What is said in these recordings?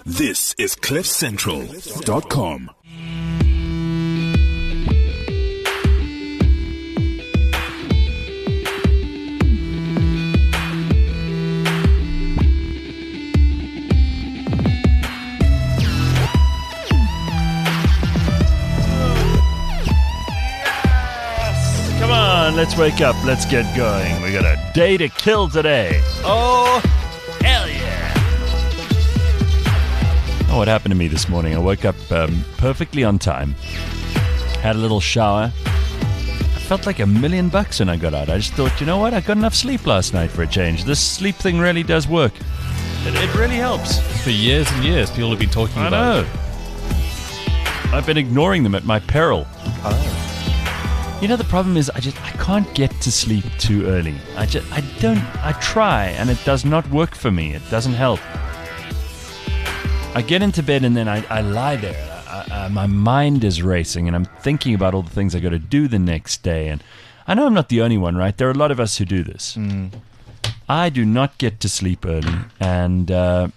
This is CliffCentral.com. Let's wake up. Let's get going. We got a day to kill today. Oh, hell yeah. Oh, what happened to me this morning? I woke up perfectly on time. Had a little shower. I felt like $1 million when I got out. I just thought, you know what? I got enough sleep last night for a change. This sleep thing really does work. It really helps. For years and years, people have been talking about it. I've been ignoring them at my peril. Oh. You know, the problem is I can't get to sleep too early. I try, and it does not work for me. It doesn't help. I get into bed, and then I lie there. My mind is racing, and I'm thinking about all the things I got to do the next day. And I know I'm not the only one, right? There are a lot of us who do this. Mm. I do not get to sleep early, and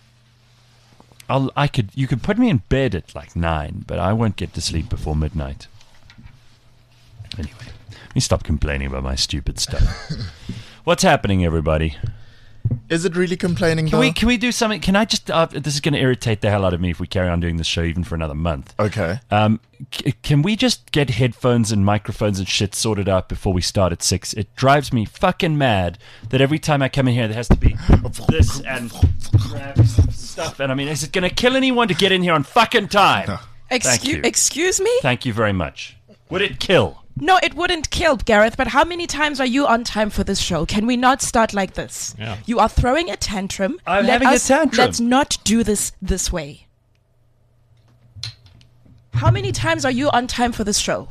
you could put me in bed at like 9, but I won't get to sleep before midnight. Anyway, let me stop complaining about my stupid stuff. What's happening, everybody? Is it really complaining? Can we do something? Can I just? This is going to irritate the hell out of me if we carry on doing this show even for another month. Okay. Can we just get headphones and microphones and shit sorted out before we start at 6? It drives me fucking mad that every time I come in here there has to be this and grab stuff. And I mean, is it going to kill anyone to get in here on fucking time? Excuse me? Thank you very much. Would it kill? No, it wouldn't kill, Gareth, but how many times are you on time for this show? Can we not start like this? Yeah. You are throwing a tantrum. I'm having a tantrum. Let's not do this way. How many times are you on time for this show?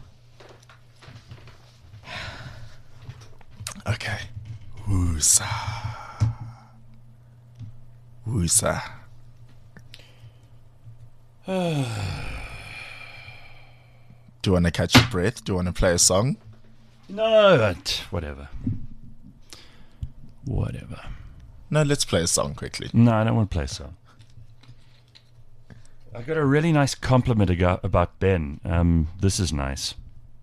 Okay. Woosa. Woosa. Do you want to catch your breath? Do you want to play a song? No, whatever. No, let's play a song quickly. No, I don't want to play a song. I got a really nice compliment about Ben. This is nice.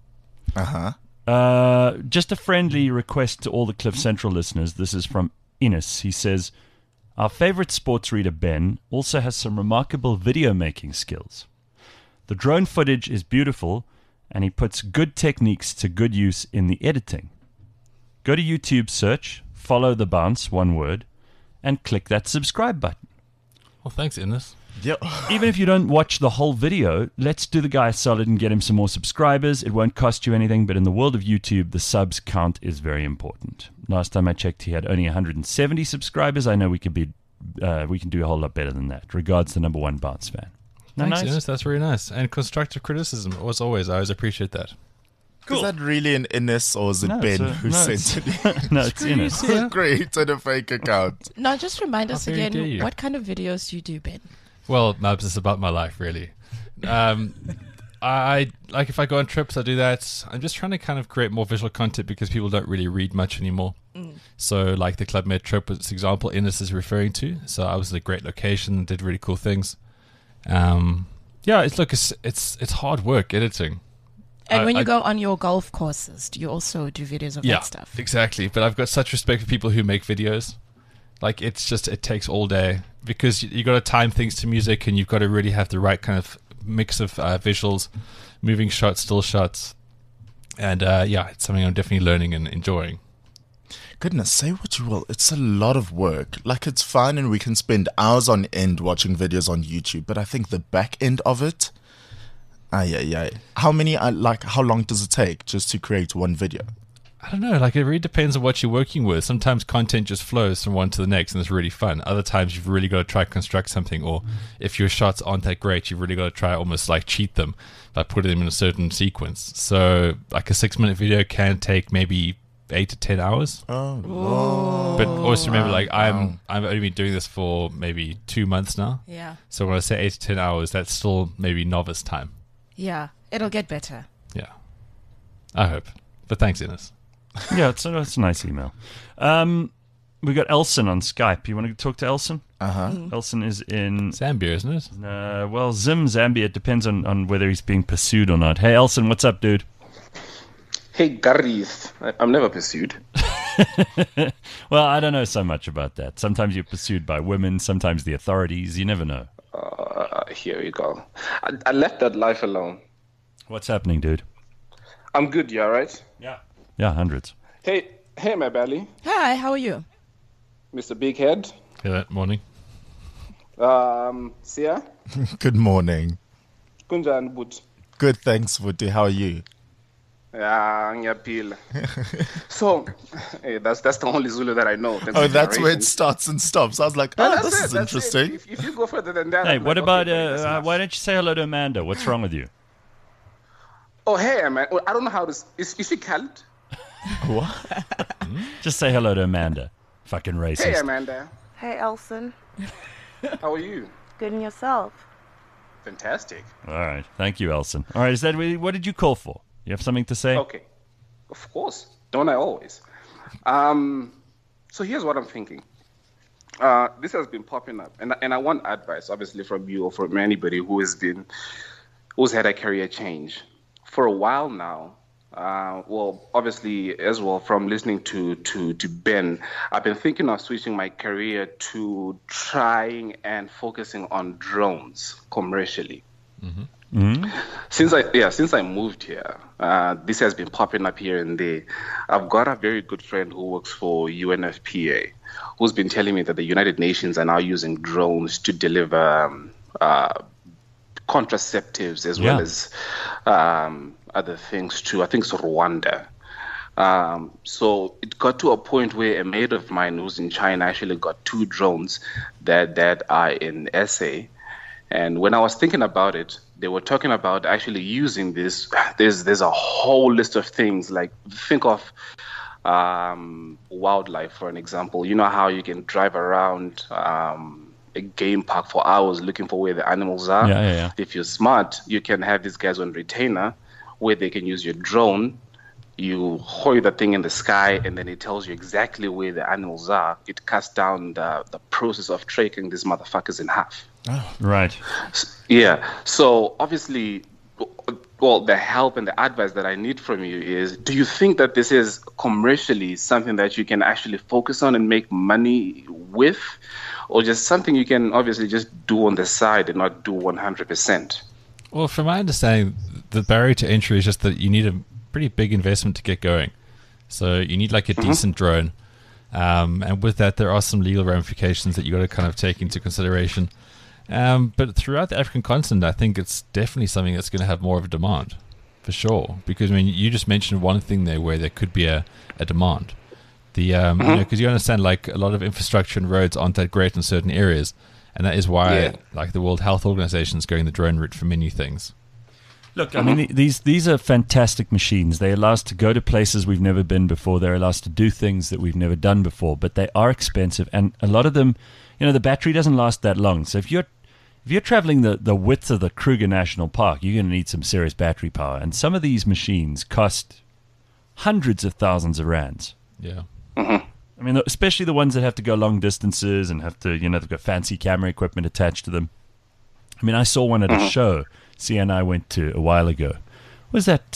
Just a friendly request to all the Cliff Central listeners. This is from Ines. He says, our favorite sports reader, Ben, also has some remarkable video making skills. The drone footage is beautiful, and he puts good techniques to good use in the editing. Go to YouTube, search, follow the bounce, one word, and click that subscribe button. Well, thanks, Ines. Yep. Even if you don't watch the whole video, let's do the guy a solid and get him some more subscribers. It won't cost you anything, but in the world of YouTube, the subs count is very important. Last time I checked, he had only 170 subscribers. I know we can do a whole lot better than that. Regards, the number one bounce fan. Thanks, nice? Ines. That's very nice. And constructive criticism, as always. I always appreciate that. Cool. Is that really an Ines or is it Ben who sent it? No, it's Ines. Who created a fake account? Now, just remind us dare again, you. what kind of videos do you do, Ben? Well, Mabs, it's about my life, really. I like if I go on trips, I do that. I'm just trying to kind of create more visual content because people don't really read much anymore. So, like the Club Med trip was an example Ines is referring to. So I was at a great location, did really cool things. It's hard work editing. And when you go on your golf courses, do you also do videos of that stuff? Yeah, exactly. But I've got such respect for people who make videos. Like, it takes all day because you got to time things to music and you've got to really have the right kind of mix of visuals, moving shots, still shots. And it's something I'm definitely learning and enjoying. Goodness, say what you will. It's a lot of work. Like, it's fine and we can spend hours on end watching videos on YouTube, but I think the back end of it, how long does it take just to create one video? I don't know. Like, it really depends on what you're working with. Sometimes content just flows from one to the next and it's really fun. Other times you've really got to try to construct something, or if your shots aren't that great, you've really got to try almost like cheat them by putting them in a certain sequence. So, like, a 6-minute video can take maybe 8 to 10 hours. Oh. But also remember, like, I've only been doing this for maybe 2 months now. Yeah. So when I say 8 to 10 hours, that's still maybe novice time. Yeah, it'll get better. Yeah. I hope. But thanks, Ines. Yeah, it's a nice email. We got Elson on Skype. You want to talk to Elson? Elson is in Zambia, isn't it? well, Zambia. It depends on whether he's being pursued or not. Hey, Elson, what's up, dude? Hey, Gareth. I'm never pursued. Well, I don't know so much about that. Sometimes you're pursued by women, sometimes the authorities. You never know. Here you go. I left that life alone. What's happening, dude? I'm good, you all right? Yeah, hundreds. Hey, my belly. Hi, how are you? Mr. Big Head. Yeah, that morning. Sia. Good morning. Kunjan But. Good, thanks, Vuti. How are you? Yeah, ngiyaphila. So, hey, that's the only Zulu that I know. Thanks Oh, for that's where it generations. starts and stops. I was like, No, oh, that's this is that's interesting. If you go further than that, Hey, I'm what like, about, okay, that's enough. why don't you say hello to Amanda? What's wrong with you? Oh, hey, man. I don't know how this... Is she called? Just say hello to Amanda. Fucking racist. Hey, Amanda. Hey, Elson. How are you? Good in yourself. Fantastic. All right. Thank you, Elson. All right. What did you call for? You have something to say? Okay. Of course. Don't I always? So here's what I'm thinking. This has been popping up, and I want advice, obviously, from you or from anybody who's had a career change. For a while now, well, obviously, as well, from listening to Ben, I've been thinking of switching my career to trying and focusing on drones commercially. Since I moved here, this has been popping up here and there. I've got a very good friend who works for UNFPA, who's been telling me that the United Nations are now using drones to deliver contraceptives as well as other things too. I think it's Rwanda. So it got to a point where a mate of mine who's in China actually got 2 drones that are in SA. And when I was thinking about it, they were talking about actually using this. There's a whole list of things, like think of wildlife, for an example. You know how you can drive around a game park for hours looking for where the animals are? Yeah. If you're smart, you can have these guys on retainer where they can use your drone. You hoist the thing in the sky, and then it tells you exactly where the animals are. It cuts down the process of tracking these motherfuckers in half. Right. Yeah. So obviously, well, the help and the advice that I need from you is, do you think that this is commercially something that you can actually focus on and make money with, or just something you can obviously just do on the side and not do 100%? Well, from my understanding, the barrier to entry is just that you need a pretty big investment to get going. So you need like a decent drone. And with that, there are some legal ramifications that you got to kind of take into consideration. But throughout the African continent, I think it's definitely something that's going to have more of a demand, for sure. Because, I mean, you just mentioned one thing there where there could be a demand. Because you understand, like, a lot of infrastructure and roads aren't that great in certain areas. And that is why, like, the World Health Organization is going the drone route for many things. Look, I mean, these are fantastic machines. They allow us to go to places we've never been before. They allow us to do things that we've never done before. But they are expensive. And a lot of them, the battery doesn't last that long. So if you're traveling the width of the Kruger National Park, you're going to need some serious battery power. And some of these machines cost hundreds of thousands of rands. Yeah. I mean, especially the ones that have to go long distances and have to, they've got fancy camera equipment attached to them. I mean, I saw one at a show Sia and I went to a while ago. Was that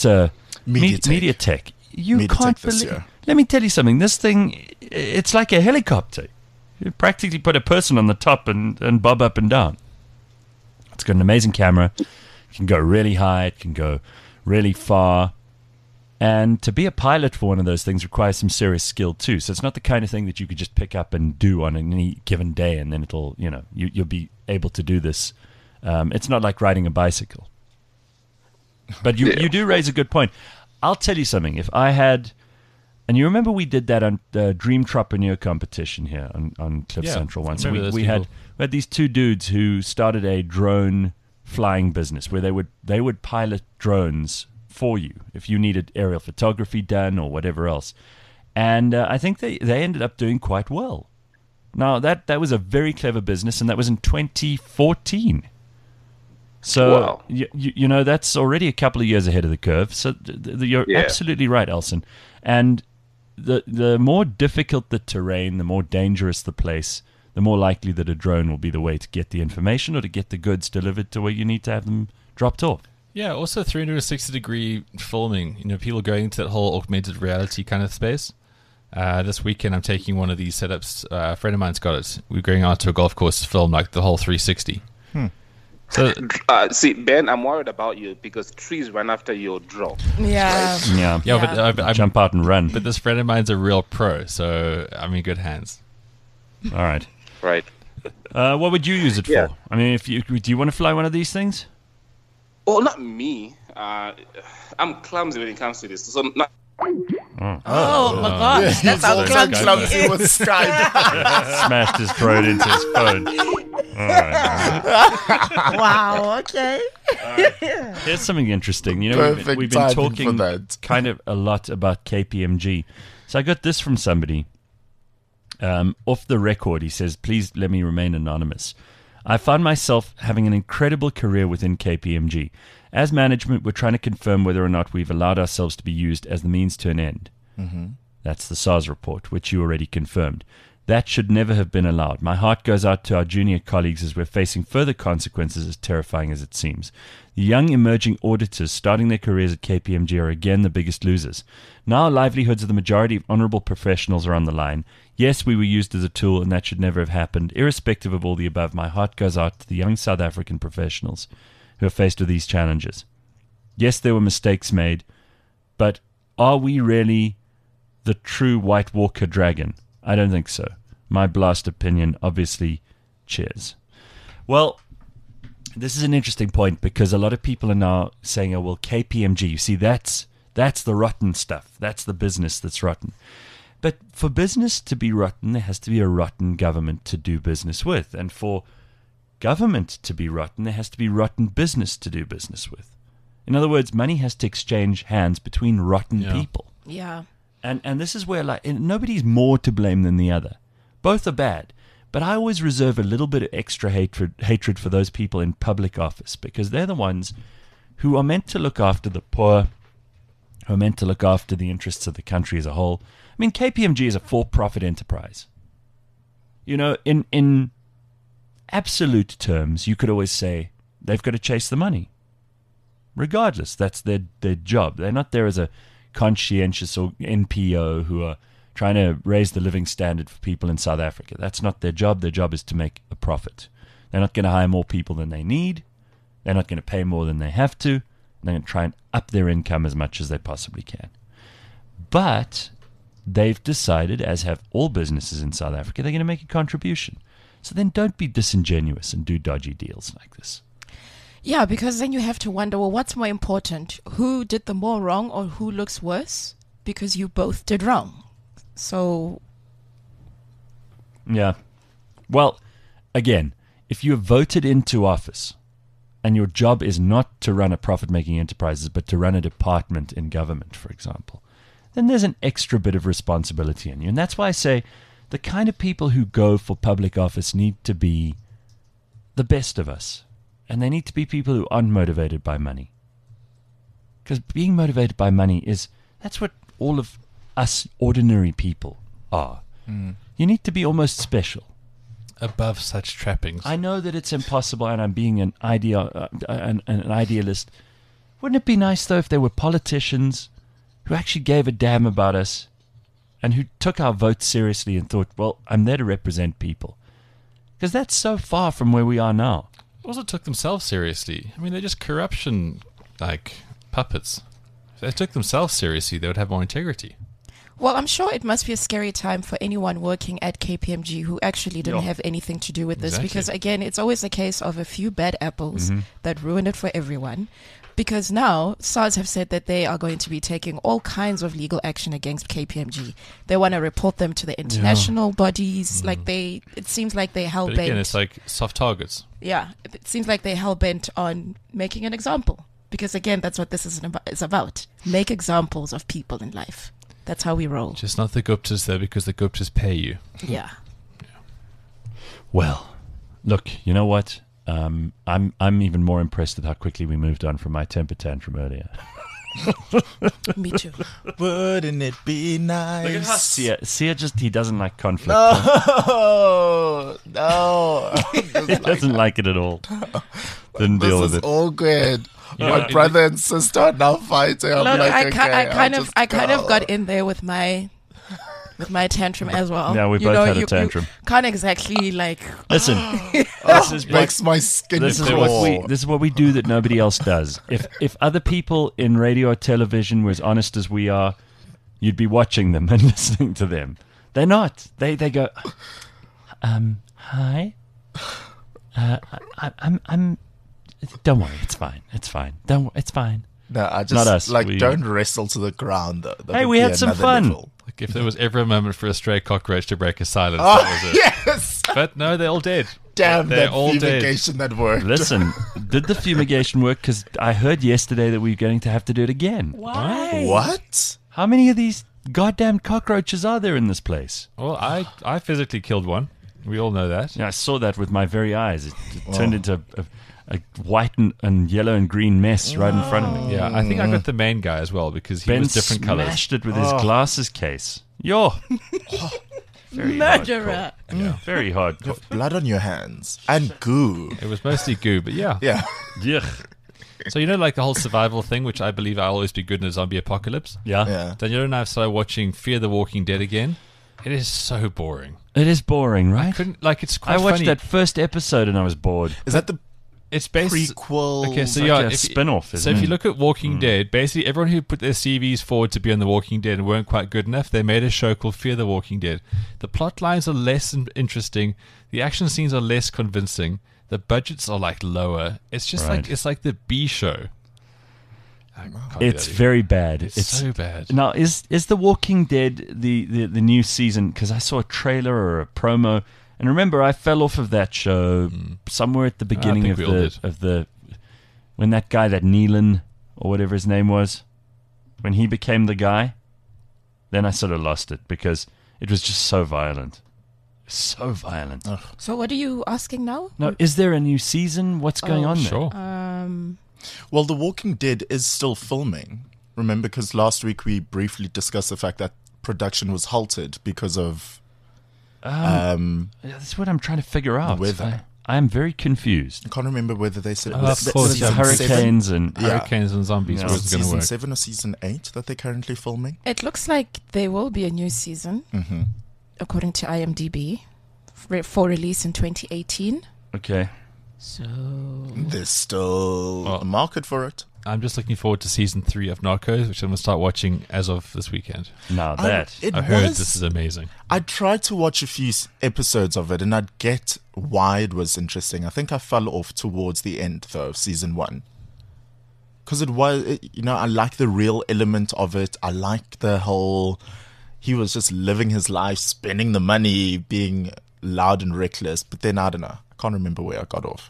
MediaTek? You MediaTek can't this believe. year. Let me tell you something. This thing, it's like a helicopter. You practically put a person on the top and bob up and down. It's got an amazing camera. It can go really high. It can go really far. And to be a pilot for one of those things requires some serious skill too. So it's not the kind of thing that you could just pick up and do on any given day, and then it'll, you'll be able to do this. It's not like riding a bicycle. But you do raise a good point. I'll tell you something. If I had, and you remember we did that on the Dream Entrepreneur competition here on Cliff Central once. We had these 2 dudes who started a drone flying business where they would pilot drones for you if you needed aerial photography done or whatever else. And I think they ended up doing quite well. Now, that was a very clever business, and that was in 2014. So, wow. That's already a couple of years ahead of the curve. So you're absolutely right, Elson. And the more difficult the terrain, the more dangerous the place, the more likely that a drone will be the way to get the information or to get the goods delivered to where you need to have them dropped off. Yeah, also 360-degree filming. People going into that whole augmented reality kind of space. This weekend, I'm taking one of these setups. A friend of mine's got it. We're going out to a golf course to film like the whole 360. So, see, Ben, I'm worried about you because trees run after your drone. Yeah. Yeah. but Jump out and run. But this friend of mine's a real pro, so I'm in good hands. All right. Right. What would you use it Yeah. for? I mean, do you want to fly one of these things? Oh, not me. I'm clumsy when it comes to this. So not. Oh my gosh, that's how Also clumsy clumsy he is. with Skype. Smashed his throat into his phone. All right. Wow. Okay. Here's something interesting. Perfect we've been timing talking for that. kind of a lot about KPMG. So I got this from somebody. Off the record, he says, please let me remain anonymous. I found myself having an incredible career within KPMG. As management, we're trying to confirm whether or not we've allowed ourselves to be used as the means to an end. Mm-hmm. That's the SARS report, which you already confirmed. That should never have been allowed. My heart goes out to our junior colleagues as we're facing further consequences as terrifying as it seems. The young emerging auditors starting their careers at KPMG are again the biggest losers. Now livelihoods of the majority of honourable professionals are on the line. Yes, we were used as a tool and that should never have happened. Irrespective of all the above, my heart goes out to the young South African professionals who are faced with these challenges. Yes, there were mistakes made, but are we really the true White Walker dragon? I don't think so. My blast opinion, obviously, cheers. Well, this is an interesting point because a lot of people are now saying, oh, well, KPMG, you see, that's the rotten stuff. That's the business that's rotten. But for business to be rotten, there has to be a rotten government to do business with. And for government to be rotten, there has to be rotten business to do business with. In other words, money has to exchange hands between rotten people. Yeah. And this is where nobody's more to blame than the other. Both are bad. But I always reserve a little bit of extra hatred for those people in public office because they're the ones who are meant to look after the poor, who are meant to look after the interests of the country as a whole. I mean, KPMG is a for-profit enterprise. In absolute terms, you could always say they've got to chase the money. Regardless, that's their job. They're not there as a conscientious or NPO who are trying to raise the living standard for people in South Africa. That's not their job. Their job is to make a profit. They're not going to hire more people than they need. They're not going to pay more than they have to. They're going to try and up their income as much as they possibly can. But they've decided, as have all businesses in South Africa, they're going to make a contribution. So then don't be disingenuous and do dodgy deals like this. Yeah, because then you have to wonder, well, what's more important? Who did the more wrong or who looks worse? Because you both did wrong. So... Yeah. Well, again, if you're voted into office and your job is not to run a profit-making enterprise, but to run a department in government, for example, then there's an extra bit of responsibility on you. And that's why I say the kind of people who go for public office need to be the best of us. And they need to be people who aren't motivated by money. Because being motivated by money that's what all of us ordinary people are. Mm. You need to be almost special. Above such trappings. I know that it's impossible and I'm being an idealist. Wouldn't it be nice, though, if there were politicians who actually gave a damn about us and who took our vote seriously and thought, well, I'm there to represent people? Because that's so far from where we are now. Also took themselves seriously. I mean, they're just corruption, puppets. If they took themselves seriously, they would have more integrity. Well, I'm sure it must be a scary time for anyone working at KPMG who actually didn't have anything to do with this. Exactly. Because, again, it's always a case of a few bad apples that ruin it for everyone. Because now SARS have said that they are going to be taking all kinds of legal action against KPMG. They want to report them to the international bodies. It seems like they're hell-bent. But again, it's like soft targets. Yeah, it seems like they're hell-bent on making an example. Because, again, that's what this is about. Make examples of people in life. That's how we roll. Just not the Guptas, though, because the Guptas pay you. Yeah. Well, look, you know what? I'm even more impressed with how quickly we moved on from my temper tantrum earlier. Me too. Wouldn't it be nice? Look at how Sia just, he doesn't like conflict. No. He doesn't like it at all. Didn't deal This with is it. awkward. My brother and sister are now fighting. I'm Look, like, I okay, kind I'll of just go. got in there with my tantrum as well. Yeah, we both had a tantrum. Can't exactly like. Listen, this is what, Makes my skin this is crawl. what we do that nobody else does. If other people in radio or television were as honest as we are, you'd be watching them and listening to them. They're not. They go, hi. I'm. Don't worry, it's fine. It's fine. It's fine. No, I just Not us. don't wrestle to the ground. That Hey, would we be had some another fun. level. Like if there was ever a moment for a stray cockroach to break a silence, that was it. Yes. But no, they're all dead. Damn, They're that all dead. fumigation that worked. Listen, did the fumigation work? Because I heard yesterday that we're going to have to do it again. Why? What? How many of these goddamn cockroaches are there in this place? Well, I physically killed one. We all know that. Yeah, I saw that with my very eyes. It turned into a white and yellow and green mess right in front of me. Yeah, I think I got the main guy as well because he Ben was different colors. smashed it with his glasses case. Yo, very Murderer. hardcore. Very hard. Blood on your hands and goo. It was mostly goo, but yeah. Yeah. Yuck. So you know, like the whole survival thing, which I believe I'll always be good in a zombie apocalypse. Yeah. Yeah. Daniela and I have started watching Fear the Walking Dead again. It is so boring. It is boring, right? It's quite I watched funny. that first episode and I was bored. Is that the It's based prequel? Okay, so like yeah, a if, spin-off, So isn't if you it? look at Walking Dead, basically everyone who put their CVs forward to be on The Walking Dead and weren't quite good enough, they made a show called Fear the Walking Dead. The plot lines are less interesting, the action scenes are less convincing, the budgets are like lower. It's just Right. like the B show. I can't do It's that very bad. It's so bad. Now, is The Walking Dead the new season? Because I saw a trailer or a promo, and remember, I fell off of that show somewhere at the beginning think we all did. of the when that guy, that Nealon or whatever his name was, when he became the guy. Then I sort of lost it because it was just so violent, so violent. So what are you asking now? No, is there a new season? What's going on there? Sure. Well, The Walking Dead is still filming. Remember, because last week we briefly discussed the fact that production was halted because of That's what I'm trying to figure out. weather. I am very confused. I can't remember whether they said it Of was course, season yeah. Hurricanes and Yeah. Hurricanes and zombies Yeah. was going to season work. 7 or season 8 that they're currently filming. It looks like there will be a new season, Mm-hmm. according to IMDb, for release in 2018. okay. So There's still Oh. a market for it. I'm just looking forward to season 3 of Narcos, which I'm going to start watching as of this weekend. Now that It I heard was- this is amazing. I tried to watch a few episodes of it, and I'd get why it was interesting. I think I fell off towards the end, though, of season 1. Because I like the real element of it. I like the whole, he was just living his life, spending the money, being loud and reckless. But then, I don't know. I can't remember where I got off.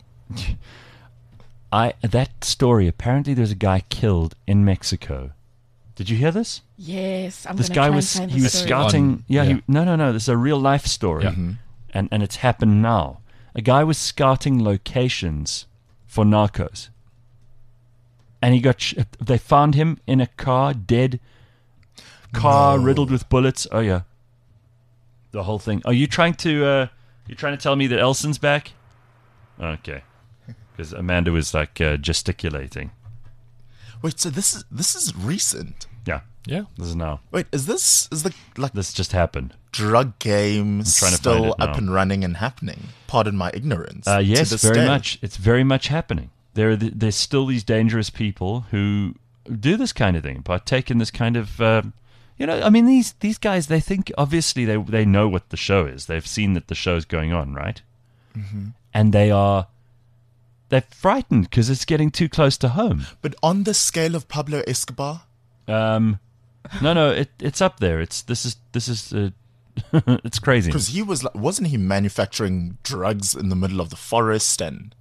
that story, apparently there's a guy killed in Mexico. Did you hear this? yes, I'm This gonna guy try was and find he the was story. scouting. On- Yeah, yeah. no. This is a real life story, Yeah. and it's happened now. A guy was scouting locations for narcos, and he got. They found him in a car, dead. Car riddled with bullets. Oh yeah, the whole thing. Are you trying to? You trying to tell me that Elson's back? Okay, because Amanda was like gesticulating. Wait, so this is recent? Yeah, Yeah. this is now. Wait, is the This just happened. drug game trying to find still it now. up and running and happening? Pardon my ignorance. Yes, to this very day. much. It's very much happening. There's still these dangerous people who do this kind of thing, partake in this kind of. I mean, these guys. They think obviously they know what the show is. They've seen that the show's going on, right? Mm-hmm. And they're frightened because it's getting too close to home. But on the scale of Pablo Escobar, No, it's up there. This is it's crazy. because he wasn't he manufacturing drugs in the middle of the forest and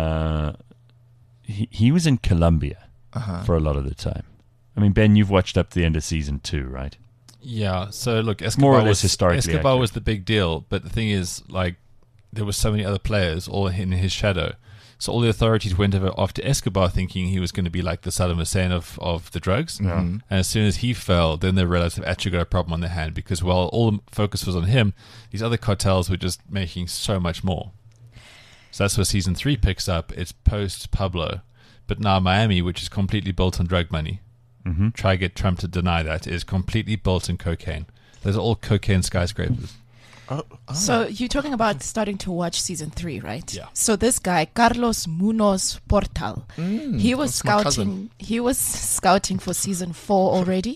He was in Colombia for a lot of the time. I mean, Ben, you've watched up to the end of season 2, right? Yeah. So look, More or Escobar less was historically Escobar accurate. was the big deal, but the thing is, like, there were so many other players all in his shadow. So all the authorities went over after Escobar, thinking he was going to be like the Saddam Hussein of the drugs. And as soon as he fell, then they realized they've actually got a problem on their hand, because while all the focus was on him, these other cartels were just making so much more. So that's where season 3 picks up. It's post Pablo, but now Miami, which is completely built on drug money. Try to get Trump to deny that, is completely built on cocaine. Those are all cocaine skyscrapers. So you're talking about starting to watch season 3, right? Yeah. So this guy, Carlos Munoz Portal, he was that's my cousin. scouting for season 4 already,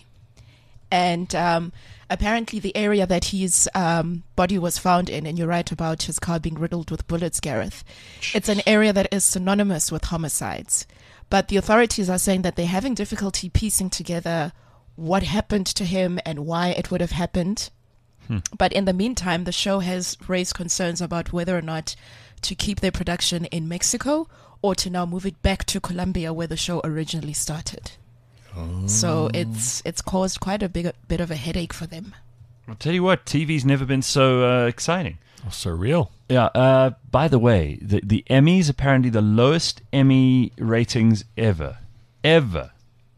and apparently the area that his body was found in, and you're right about his car being riddled with bullets, Gareth, it's an area that is synonymous with homicides. But the authorities are saying that they're having difficulty piecing together what happened to him and why it would have happened. But in the meantime, the show has raised concerns about whether or not to keep their production in Mexico or to now move it back to Colombia, where the show originally started. So it's caused quite a bit of a headache for them. I'll tell you what, TV's never been so exciting. Oh, so real. Yeah. By the way, the Emmys, apparently the lowest Emmy ratings ever. Oh,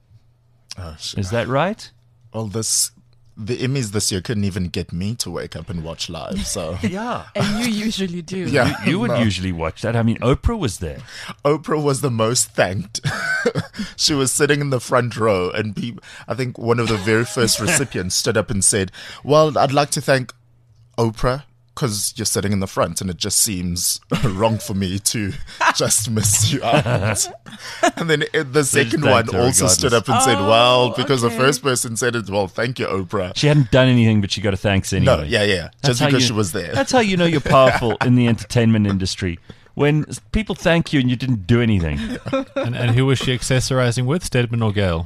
shit. Is that right? Well, the Emmys this year couldn't even get me to wake up and watch live. So Yeah. And you usually do. yeah, You would no. usually watch that. I mean, Oprah was there. Oprah was the most thanked. She was sitting in the front row, and I think one of the very first recipients stood up and said, "Well, I'd like to thank Oprah, because you're sitting in the front, and it just seems wrong for me to just miss you out." And then the second one thanked her also stood regardless. up and said, "Well, because the okay. first person said it, well, thank you, Oprah." She hadn't done anything, but she got a thanks anyway. No, yeah, That's just how because you- she was there. That's how you know you're powerful in the entertainment industry. When people thank you and you didn't do anything. And who was she accessorizing with, Stedman or Gale?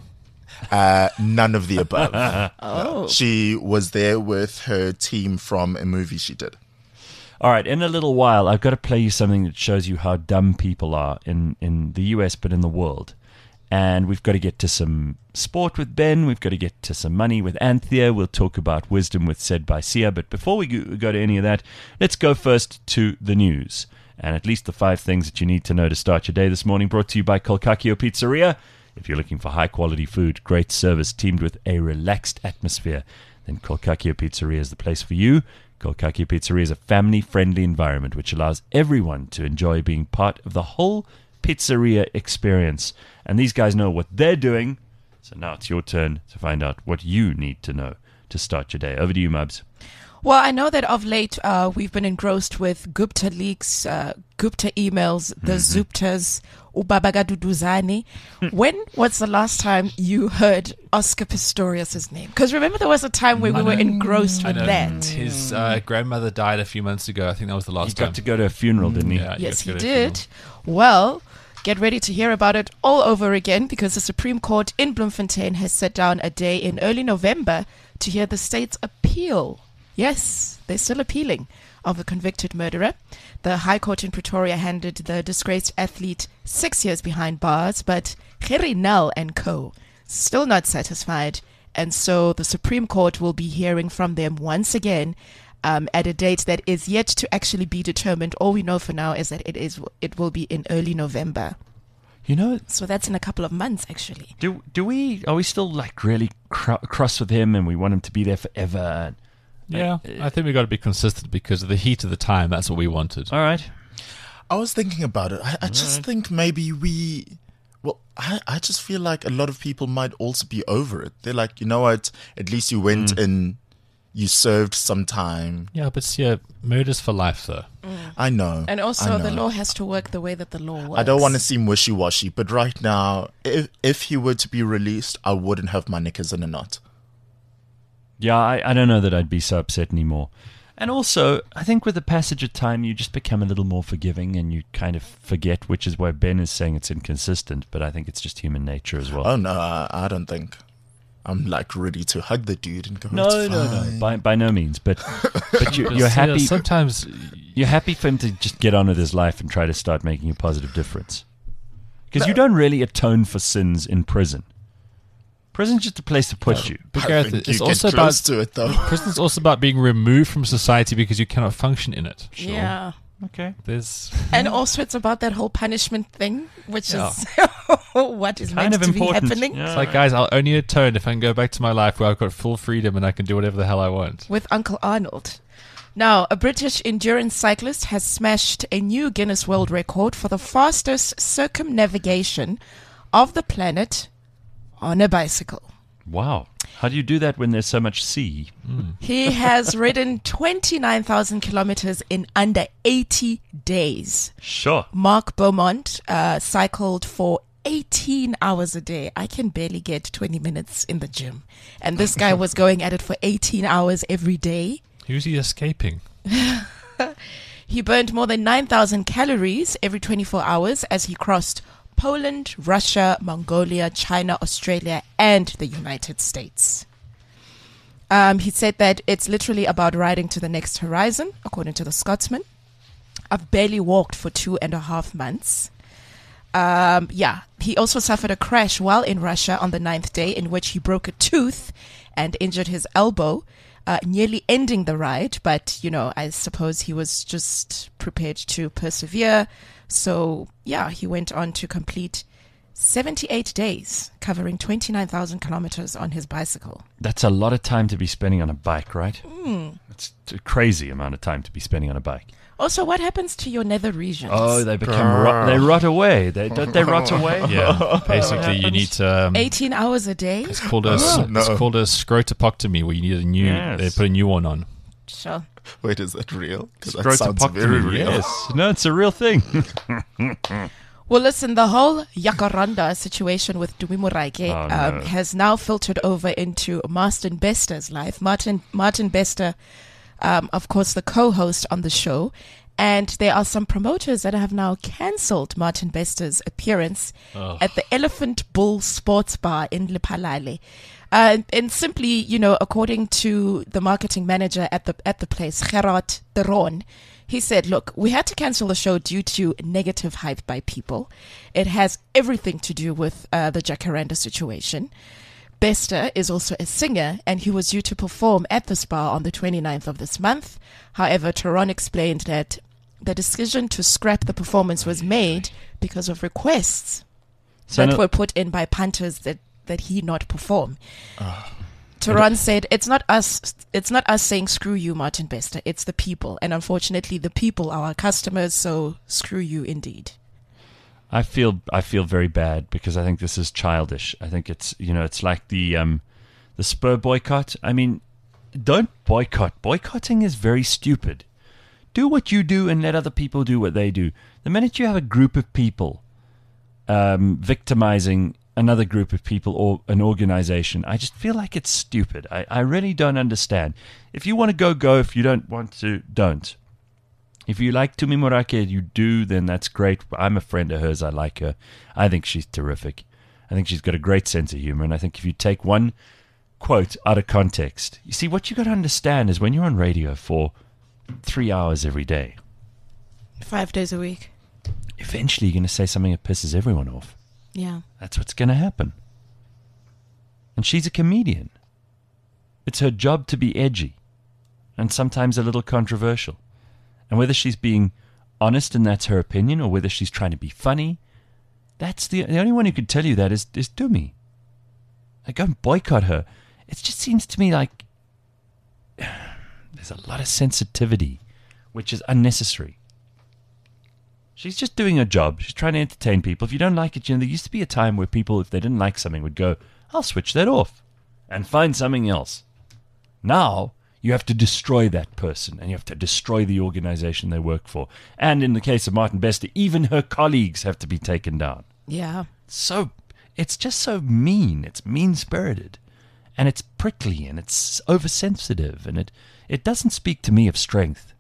None of the above. Oh. No. She was there with her team from a movie she did. All right, in a little while, I've got to play you something that shows you how dumb people are in the US, but in the world. And we've got to get to some sport with Ben. We've got to get to some money with Anthea. We'll talk about wisdom with Said by Sia. But before we go to any of that, let's go first to the news. And at least the 5 things that you need to know to start your day this morning, brought to you by Kolkakio Pizzeria. If you're looking for high-quality food, great service, teamed with a relaxed atmosphere, then Kolkakio Pizzeria is the place for you. Kolkakio Pizzeria is a family-friendly environment which allows everyone to enjoy being part of the whole pizzeria experience. And these guys know what they're doing. So now it's your turn to find out what you need to know to start your day. Over to you, Mubs. Well, I know that of late we've been engrossed with Gupta leaks, Gupta emails, the Zuptas, Ubabagaduduzani. When was the last time you heard Oscar Pistorius' name? Because remember there was a time where we were engrossed with that. His grandmother died a few months ago. I think that was the He last time. got to go to a funeral, didn't he? Yeah, Yes, got he to go to a did. Well, get ready to hear about it all over again, because the Supreme Court in Bloemfontein has set down a day in early November to hear the state's appeal. Yes, they're still appealing of a convicted murderer. The High Court in Pretoria handed the disgraced athlete 6 years behind bars, but Gerrie Nel and co. still not satisfied. And so the Supreme Court will be hearing from them once again at a date that is yet to actually be determined. All we know for now is that it will be in early November. You know, So that's in a couple of months, actually. are we still like really cross with him and we want him to be there forever? Yeah, I think we got to be consistent because of the heat of the time. That's what we wanted. All right. I was thinking about it. I just think maybe I just feel like a lot of people might also be over it. They're like, you know what? At least you went and you served some time. Yeah, but yeah, murder's for life, though. I know. And also, I the know. law has to work the way that the law works. I don't want to seem wishy-washy, but right now, if he were to be released, I wouldn't have my knickers in a knot. Yeah, I don't know that I'd be so upset anymore. And also, I think with the passage of time, you just become a little more forgiving and you kind of forget, which is why Ben is saying it's inconsistent, but I think it's just human nature as well. Oh, no, I don't think. I'm like ready to hug the dude and go, No, it's fine. by no means. But you're Yeah, happy. sometimes You're happy for him to just get on with his life and try to start making a positive difference. Because you don't really atone for sins in prison. Prison's just a place to put you. But I Gareth, think it's you also get close about to it, though. prison's also about being removed from society because you cannot function in it. Yeah. Okay. There's And also, it's about that whole punishment thing, which is what is Kind meant of to important. be happening. Yeah. It's like, guys, I'll only atone if I can go back to my life where I've got full freedom and I can do whatever the hell I want. With Uncle Arnold. Now, a British endurance cyclist has smashed a new Guinness World Record for the fastest circumnavigation of the planet on a bicycle. Wow. How do you do that when there's so much sea? He has ridden 29,000 kilometers in under 80 days. Sure. Mark Beaumont cycled for 18 hours a day. I can barely get 20 minutes in the gym. And this guy was going at it for 18 hours every day. Who's he escaping? He burned more than 9,000 calories every 24 hours as he crossed Poland, Russia, Mongolia, China, Australia, and the United States. He said that it's literally about riding to the next horizon, according to the Scotsman. I've barely walked for 2.5 months. He also suffered a crash while in Russia on the 9th day, in which he broke a tooth and injured his elbow, nearly ending the ride. But, I suppose he was just prepared to persevere. So, he went on to complete 78 days, covering 29,000 kilometers on his bicycle. That's a lot of time to be spending on a bike, right? It's a crazy amount of time to be spending on a bike. Also, what happens to your nether regions? Oh, they become they rot away. Don't they rot away? Yeah, basically you need to. 18 hours a day? It's called a scrotopectomy, where you need a new. Yes. They put a new one on. Sure. Wait, is that real? 'Cause that sounds very Scrotopectomy, real. yes. No, it's a real thing. Well, listen, the whole Jacaranda situation with Dumi Moraike Oh, no. has now filtered over into Martin Bester's life. Martin Bester, of course, the co-host on the show. And there are some promoters that have now cancelled Martin Bester's appearance at the Elephant Bull Sports Bar in Lephalale. And simply, according to the marketing manager at the place, Gerard Teron, he said, look, we had to cancel the show due to negative hype by people. It has everything to do with the Jacaranda situation. Bester is also a singer, and he was due to perform at the spa on the 29th of this month. However, Teron explained that the decision to scrap the performance was made because of requests that were put in by punters that he not perform. Teron said, it's not us saying screw you, Martin Bester, it's the people. And unfortunately, the people are our customers, so screw you indeed. I feel very bad because I think this is childish. I think it's it's like the Spur boycott. I mean, don't boycott. Boycotting is very stupid. Do what you do and let other people do what they do. The minute you have a group of people victimizing another group of people or an organization, I just feel like it's stupid. I really don't understand. If you want to go. If you don't want to, don't. If you like Tumi Moraike, you do, then that's great. I'm a friend of hers. I like her. I think she's terrific. I think she's got a great sense of humor. And I think if you take one quote out of context, you see, what you got to understand is when you're on radio for 3 hours every day, 5 days a week. eventually you're going to say something that pisses everyone off. Yeah. That's what's going to happen. And she's a comedian. It's her job to be edgy and sometimes a little controversial. And whether she's being honest and that's her opinion, or whether she's trying to be funny, that's the only one who could tell you that is Dumi. Like, go and boycott her. It just seems to me like there's a lot of sensitivity, which is unnecessary. She's just doing her job. She's trying to entertain people. If you don't like it, there used to be a time where people, if they didn't like something, would go, I'll switch that off and find something else. Now, you have to destroy that person, and you have to destroy the organization they work for. And in the case of Martin Bester, even her colleagues have to be taken down. Yeah. So, it's just so mean. It's mean-spirited. And it's prickly, and it's oversensitive, and it doesn't speak to me of strength.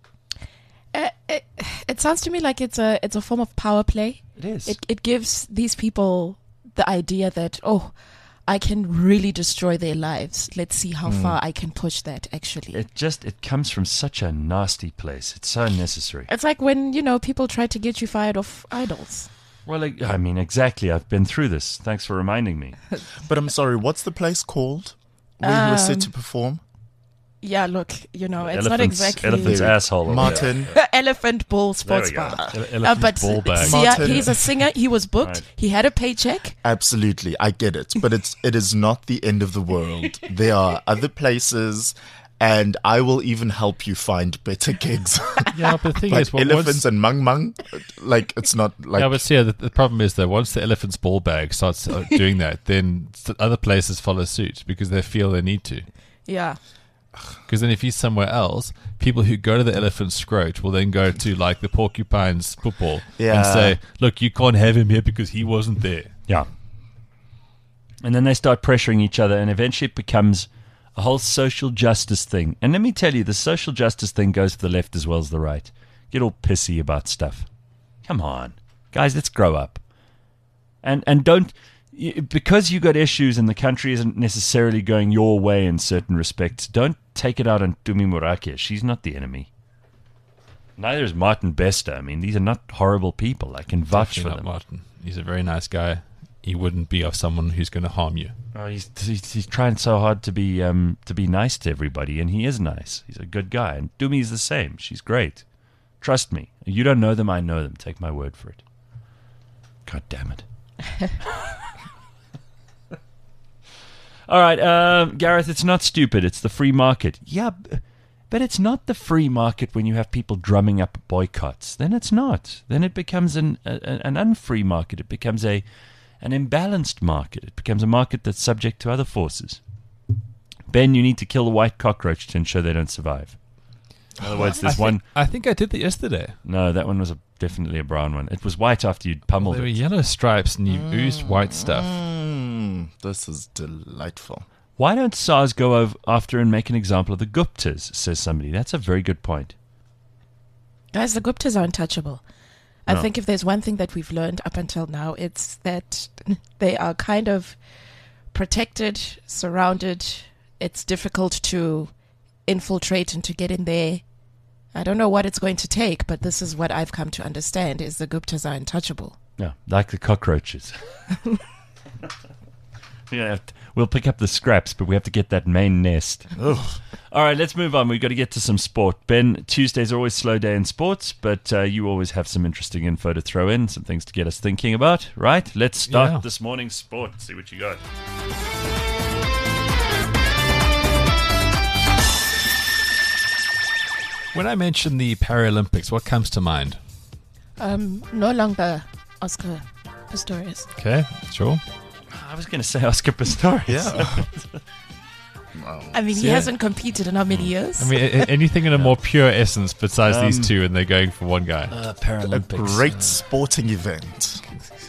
It sounds to me like it's a form of power play. It is. It gives these people the idea that, I can really destroy their lives. Let's see how far I can push that, actually. It comes from such a nasty place. It's so unnecessary. It's like when, people try to get you fired off idols. Well, I mean, exactly. I've been through this. Thanks for reminding me. But I'm sorry, what's the place called where you were set to perform? Yeah, look, it's not Elephant's exactly asshole. Martin, Elephant Ball Sports There we go. Bar. Elephant's But ball bag. Sia, Martin. he's a singer. He was booked. Right. He had a paycheck. absolutely, I get it, but it is not the end of the world. There are other places, and I will even help you find better gigs. Yeah, but the thing like is, well, elephants and mung mung, like it's not like yeah, but see, the problem is that once the elephant's ball bag starts doing that, then other places follow suit because they feel they need to. Yeah. Because then if he's somewhere else, people who go to the elephant's scrote will then go to like the porcupine's football Yeah. and say, look, you can't have him here because he wasn't there. Yeah. And then they start pressuring each other, and eventually it becomes a whole social justice thing. And let me tell you, the social justice thing goes for the left as well as the right. Get all pissy about stuff. Come on. Guys, let's grow up. And don't... Because you got issues and the country isn't necessarily going your way in certain respects, don't take it out on Tumi Morake. She's not the enemy. Neither is Martin Bester. I mean, these are not horrible people. I can vouch Definitely for not them. Martin. He's a very nice guy. He wouldn't be of someone who's going to harm you. Oh, he's trying so hard to be nice to everybody, and he is nice. He's a good guy, and Tumi's the same. She's great. Trust me. You don't know them, I know them. Take my word for it. God damn it. All right, Gareth, it's not stupid. It's the free market. Yeah, but it's not the free market when you have people drumming up boycotts. Then it's not. Then it becomes an unfree market. It becomes an imbalanced market. It becomes a market that's subject to other forces. Ben, you need to kill the white cockroach to ensure they don't survive. In other words, there's one... I think I did that yesterday. No, that one was definitely a brown one. It was white after you'd pummeled There were it. yellow stripes and you oozed white stuff. this is delightful. Why don't SARS go after and make an example of the Guptas, says somebody. That's a very good point. Guys, the Guptas are untouchable. I No. think if there's one thing that we've learned up until now, it's that they are kind of protected, surrounded. It's difficult to infiltrate and to get in there. I don't know what it's going to take, but this is what I've come to understand, is the Guptas are untouchable. Yeah, like the cockroaches. We'll pick up the scraps, but we have to get that main nest. All right, let's move on. We've got to get to some sport. Ben, Tuesdays are always slow day in sports, but you always have some interesting info to throw in, some things to get us thinking about, right? Let's start this morning's sport. See what you got. When I mention the Paralympics, what comes to mind? No longer Oscar Pistorius. Okay, sure. I was going to say Oscar Pistorius. Yeah. I mean, he Yeah. hasn't competed in how many years? I mean, anything in a more pure essence besides these two, and they're going for one guy. A Paralympics. great sporting event.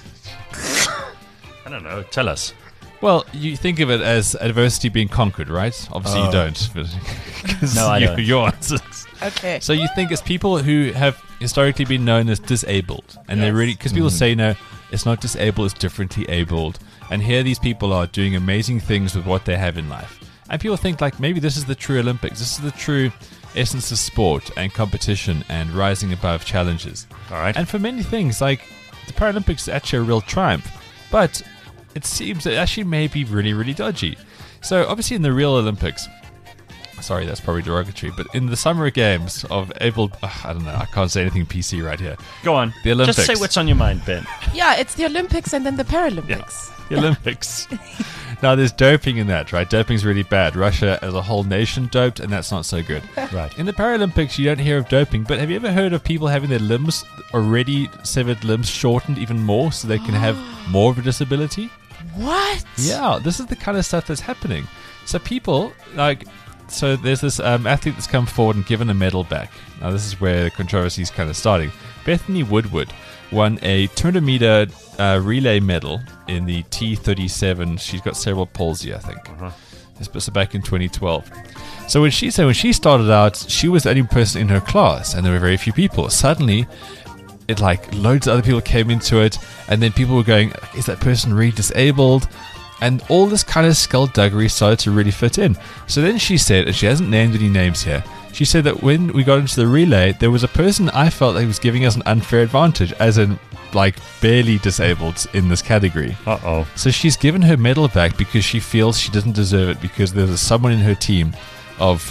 I don't know. Tell us. Well, you think of it as adversity being conquered, right? Obviously, you don't. But 'cause No, I don't. Your answers. Okay. So you think it's people who have historically been known as disabled, and they're really, because people say no, it's not disabled, it's differently abled, and here these people are doing amazing things with what they have in life, and people think like maybe this is the true Olympics, this is the true essence of sport and competition and rising above challenges. All right. And for many things, like the Paralympics is actually a real triumph, but it seems it actually may be really, really dodgy. So obviously in the real Olympics, sorry, that's probably derogatory, but in the Summer Games of able, I don't know, I can't say anything PC right here. Go on. The Olympics. Just say what's on your mind, Ben. Yeah, it's the Olympics and then the Paralympics. The Olympics. Now there's doping in that, right? Doping's really bad. Russia as a whole nation doped, and that's not so good. Right. In the Paralympics, you don't hear of doping, but have you ever heard of people having their limbs, already severed limbs, shortened even more so they can have more of a disability? What? Yeah, this is the kind of stuff that's happening. So people, so there's this athlete that's come forward and given a medal back. Now this is where the controversy is kind of starting. Bethany Woodward won a 200-meter relay medal in the T37. She's got cerebral palsy, I think. This was back in 2012. So when she started out, she was the only person in her class, and there were very few people. Suddenly, it loads of other people came into it, and then people were going, is that person really disabled? And all this kind of skullduggery started to really fit in. So then she said, and she hasn't named any names here, she said that when we got into the relay, there was a person I felt like was giving us an unfair advantage, as in barely disabled in this category. Uh-oh. So she's given her medal back because she feels she doesn't deserve it, because there's someone in her team of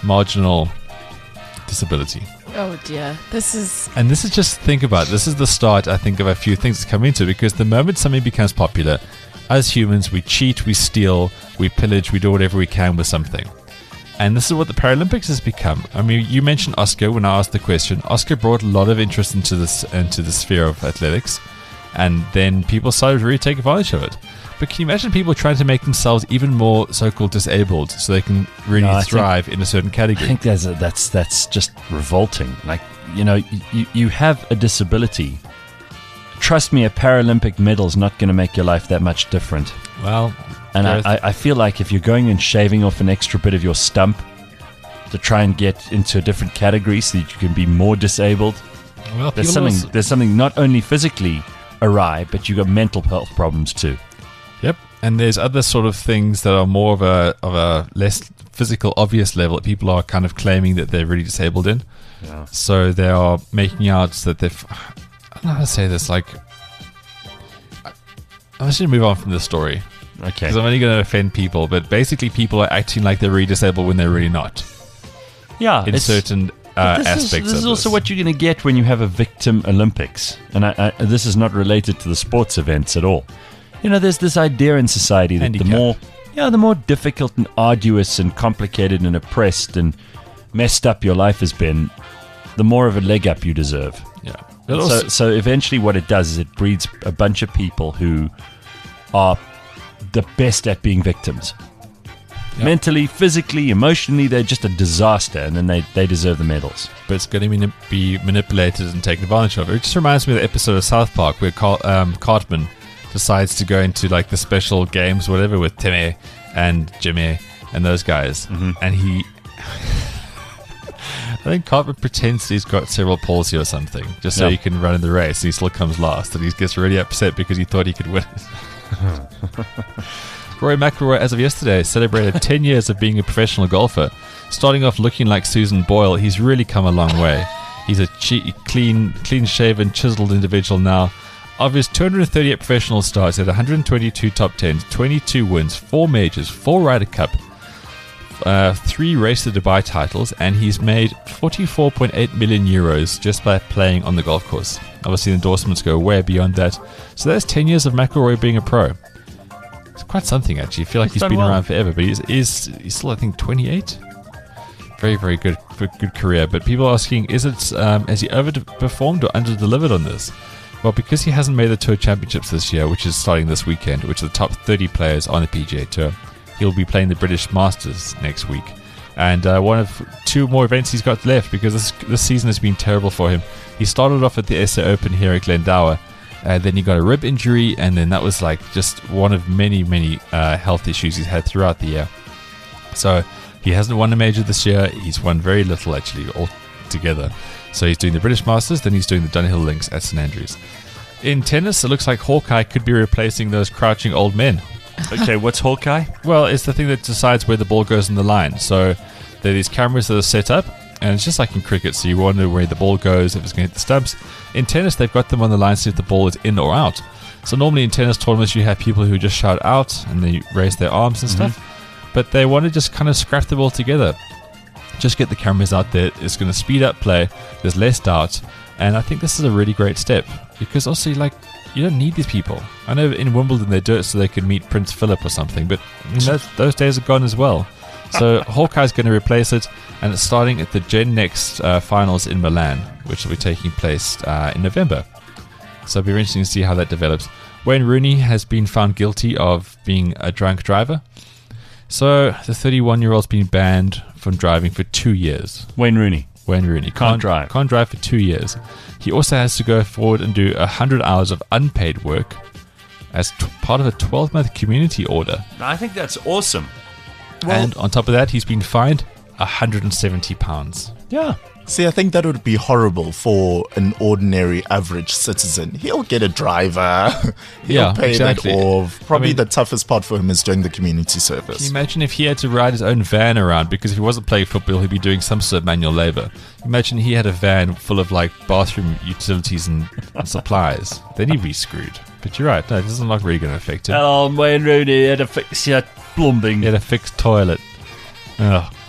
marginal disability. Oh dear, And this is just, think about it, this is the start, I think, of a few things that come into it, because the moment something becomes popular, as humans, we cheat, we steal, we pillage, we do whatever we can with something. And this is what the Paralympics has become. I mean, you mentioned Oscar when I asked the question. Oscar brought a lot of interest into the sphere of athletics, and then people started to really take advantage of it. But can you imagine people trying to make themselves even more so-called disabled so they can really thrive in a certain category? I think that's just revolting. Like, you have a disability. Trust me, a Paralympic medal is not going to make your life that much different. Well, and I feel like if you're going and shaving off an extra bit of your stump to try and get into a different category so that you can be more disabled, well, there's something not only physically awry, but you got mental health problems too. Yep, and there's other sort of things that are more of a less physical, obvious level that people are kind of claiming that they're really disabled in. Yeah. So they are making out that they've... I don't know how to say this. Like, I'm just going to move on from this story. Okay. Because I'm only going to offend people, but basically people are acting like they're really disabled when they're really not. Yeah. In certain aspects of this. This is also what you're going to get when you have a victim Olympics. And this is not related to the sports events at all. There's this idea in society that the more difficult and arduous and complicated and oppressed and messed up your life has been, the more of a leg up you deserve. Yeah. So eventually what it does is it breeds a bunch of people who are the best at being victims. Yep. Mentally, physically, emotionally, they're just a disaster, and then they deserve the medals. But it's going to be manipulated and taken advantage of. It just reminds me of the episode of South Park where Cartman decides to go into like the special games, whatever, with Timmy and Jimmy and those guys. Mm-hmm. And he... I think Cartman pretends he's got cerebral palsy or something, just so he can run in the race, and he still comes last, and he gets really upset because he thought he could win it. Rory McIlroy, as of yesterday, celebrated 10 years of being a professional golfer. Starting off looking like Susan Boyle, he's really come a long way. He's a clean-shaven, chiseled individual now. Of his 238 professional starts, he had 122 top 10s, 22 wins, 4 majors, 4 Ryder Cup, 3 Race to Dubai titles, and he's made 44.8 million euros just by playing on the golf course. Obviously, the endorsements go way beyond that. So that's 10 years of McIlroy being a pro. It's quite something, actually. I feel like he's been around forever, but he's still, I think, 28. Very, very good career. But people are asking, has he overperformed or underdelivered on this? Well, because he hasn't made the Tour Championships this year, which is starting this weekend, which are the top 30 players on the PGA Tour, he'll be playing the British Masters next week. And one of 2 more events he's got left, because this season has been terrible for him. He started off at the SA Open here at Glendower, and then he got a rib injury, and then that was like just one of many, many health issues he's had throughout the year. So he hasn't won a major this year. He's won very little, actually, altogether. So he's doing the British Masters, then he's doing the Dunhill Links at St Andrews. In tennis, it looks like Hawkeye could be replacing those crouching old men. Okay, what's Hawkeye? Well, it's the thing that decides where the ball goes in the line. So there are these cameras that are set up, and it's just like in cricket, so you wonder where the ball goes, if it's going to hit the stumps. In tennis, they've got them on the line to see if the ball is in or out. So normally in tennis tournaments, you have people who just shout out, and they raise their arms and stuff. But they want to just kind of scrap the ball together. Just get the cameras out there. It's going to speed up play. There's less doubt. And I think this is a really great step, because also, like, you don't need these people. I know in Wimbledon they do it so they can meet Prince Philip or something, but I mean, those days are gone as well. So Hawkeye's going to replace it, and it's starting at the Gen Next finals in Milan, which will be taking place in November. So it'll be interesting to see how that develops. Wayne Rooney has been found guilty of being a drunk driver. So the 31-year-old's been banned from driving for 2 years. Wayne Rooney can't drive for 2 years. He also has to go forward and do 100 hours of unpaid work as part of a 12-month community order. I think that's awesome. And on top of that, he's been fined £170. Yeah. See, I think that would be horrible for an ordinary average citizen. He'll get a driver. He'll pay that off. Probably the toughest part for him is doing the community service. Can you imagine if he had to ride his own van around? Because if he wasn't playing football, he'd be doing some sort of manual labor. Imagine he had a van full of like bathroom utilities and supplies. Then he'd be screwed. But you're right. No, this is not really going to affect him. Hello, Wayne Rooney had to fix your plumbing. He had a fixed toilet. Oh.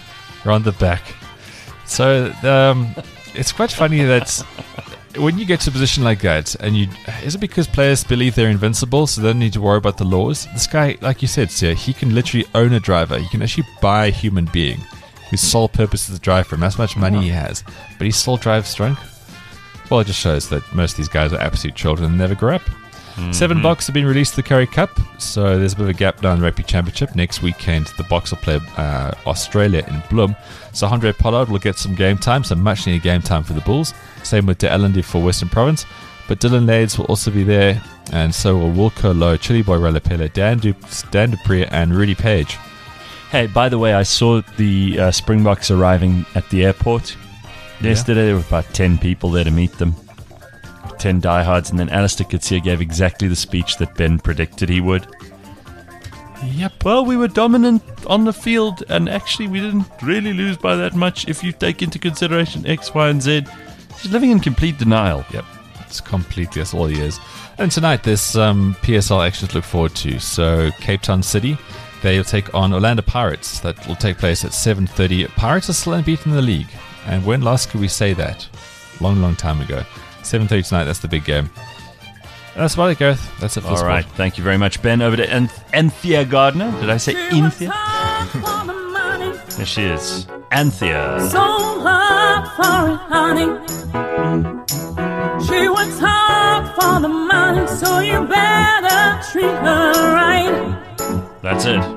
around the back. So it's quite funny that when you get to a position like that, and is it because players believe they're invincible, so they don't need to worry about the laws? This guy, like you said, Sia, he can literally own a driver. He can actually buy a human being whose sole purpose is to drive for him. That's how much money he has, but he still drives drunk. Well, it just shows that most of these guys are absolute children and never grow up. 7 Box have been released to the Currie Cup, so there's a bit of a gap down the Rugby Championship. Next weekend, the Box will play Australia in Bloem. So Andre Pollard will get some game time, some much needed game time for the Bulls. Same with De Allende for Western Province. But Dylan Lades will also be there, and so will Wilco Lowe, Chili Boy Relapela, Dan Dupree, and Rudy Page. Hey, by the way, I saw the Springboks arriving at the airport yesterday. There were about 10 people there to meet them. 10 diehards, and then Alistair Coetzee gave exactly the speech that Ben predicted he would. Yep. Well, we were dominant on the field, and actually we didn't really lose by that much if you take into consideration X, Y, and Z. He's living in complete denial. Yep. It's completely, that's all he is. And tonight there's some PSL action to look forward to. So Cape Town City, they'll take on Orlando Pirates. That will take place at 7:30. Pirates are still unbeaten in the league. And when last could we say that? Long time ago. 7:30 tonight, that's the big game. And that's about it, Gareth. That's it for All sport. right, thank you very much, Ben. Over to Anthea Gardner. Did I say Anthea? There she is. Anthea. So hard for it, honey. She works hard for the money, so you better treat her right. That's it.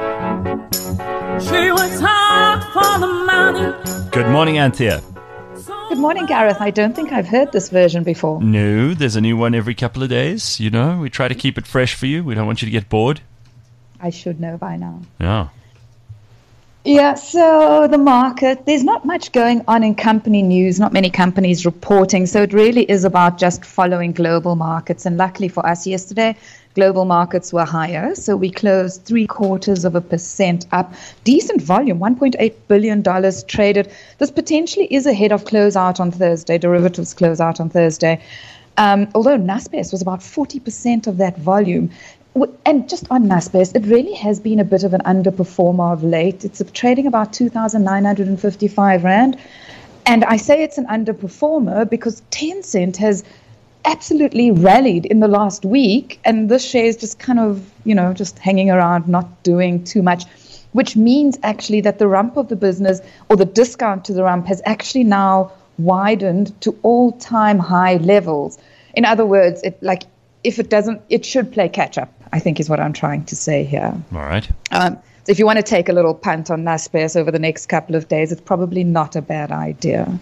She works hard for the money. Good morning, Anthea. Good morning, Gareth. I don't think I've heard this version before. No, there's a new one every couple of days. You know, we try to keep it fresh for you. We don't want you to get bored. I should know by now. Yeah. Yeah, so the market, there's not much going on in company news, not many companies reporting, so it really is about just following global markets. And luckily for us yesterday, global markets were higher, so we closed 0.75% up. Decent volume, $1.8 billion traded. This potentially is ahead of closeout on Thursday, derivatives closeout on Thursday. Although Naspers was about 40% of that volume. And just on Naspers, it really has been a bit of an underperformer of late. It's trading about 2,955 Rand. And I say it's an underperformer because Tencent has absolutely rallied in the last week. And this share is just kind of, just hanging around, not doing too much, which means actually that the rump of the business or the discount to the rump has actually now widened to all-time high levels. In other words, if it doesn't, it should play catch-up, I think is what I'm trying to say here. All right. So if you want to take a little punt on Naspers over the next couple of days, it's probably not a bad idea.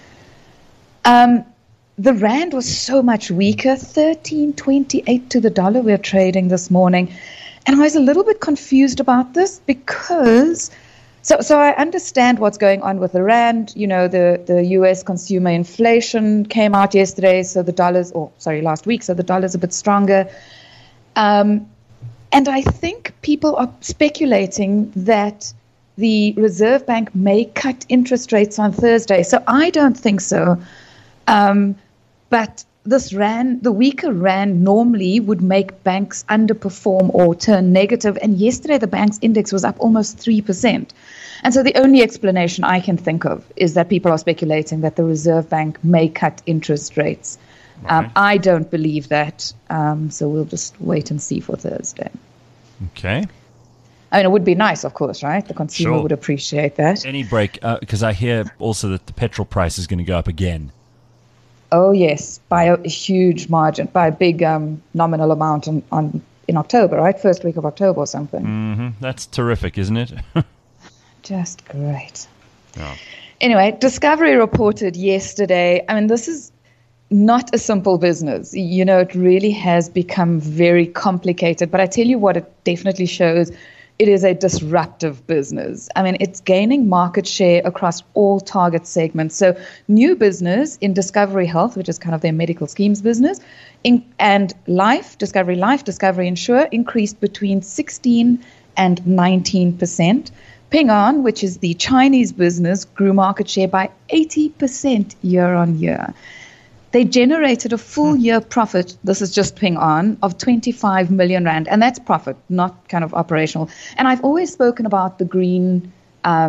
The Rand was so much weaker, 13.28 to the dollar we're trading this morning. And I was a little bit confused about this because... So I understand what's going on with the Rand. The U.S. consumer inflation came out yesterday, so last week, so the dollar's a bit stronger. And I think people are speculating that the Reserve Bank may cut interest rates on Thursday. So I don't think so. But this Rand, the weaker Rand normally would make banks underperform or turn negative. And yesterday the bank's index was up almost 3%. And so the only explanation I can think of is that people are speculating that the Reserve Bank may cut interest rates. Right. I don't believe that. So we'll just wait and see for Thursday. Okay. I mean, it would be nice, of course, right? The consumer Sure. would appreciate that. Any break? Because I hear also that the petrol price is going to go up again. Oh, yes, by a huge margin, by a big nominal amount in October, right? First week of October or something. Mm-hmm. That's terrific, isn't it? Just great. Yeah. Anyway, Discovery reported yesterday. I mean, this is not a simple business. It really has become very complicated. But I tell you what, it definitely shows it is a disruptive business. I mean, it's gaining market share across all target segments. So new business in Discovery Health, which is kind of their medical schemes business, and Life, Discovery Insure, increased between 16 and 19%. Ping An, which is the Chinese business, grew market share by 80% year on year. They generated a full year profit, this is just Ping An, of 25 million Rand. And that's profit, not kind of operational. And I've always spoken about the green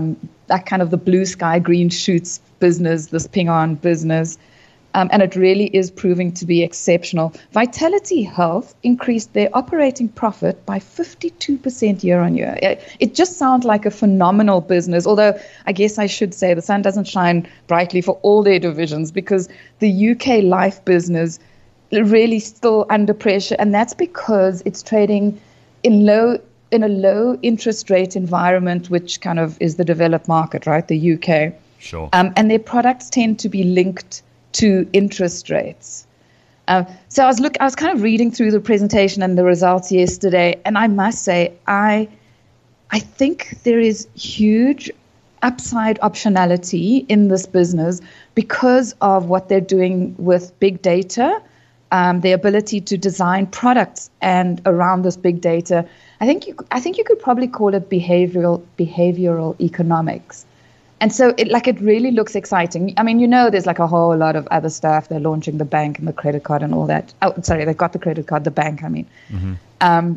that kind of the blue sky, green shoots business, this Ping An business. And it really is proving to be exceptional. Vitality Health increased their operating profit by 52% year on year. It just sounds like a phenomenal business, although I guess I should say the sun doesn't shine brightly for all their divisions, because the UK life business really still under pressure, and that's because it's trading in a low interest rate environment, which kind of is the developed market, right? The UK. Sure. And their products tend to be linked to interest rates. So I was kind of reading through the presentation and the results yesterday, and I must say, I think there is huge upside optionality in this business because of what they're doing with big data, the ability to design products and around this big data. I think you could probably call it behavioral economics. And so it really looks exciting. I mean, there's like a whole lot of other stuff. They're launching the bank and the credit card and all that. Oh, sorry, they've got the credit card, the bank, I mean. Mm-hmm.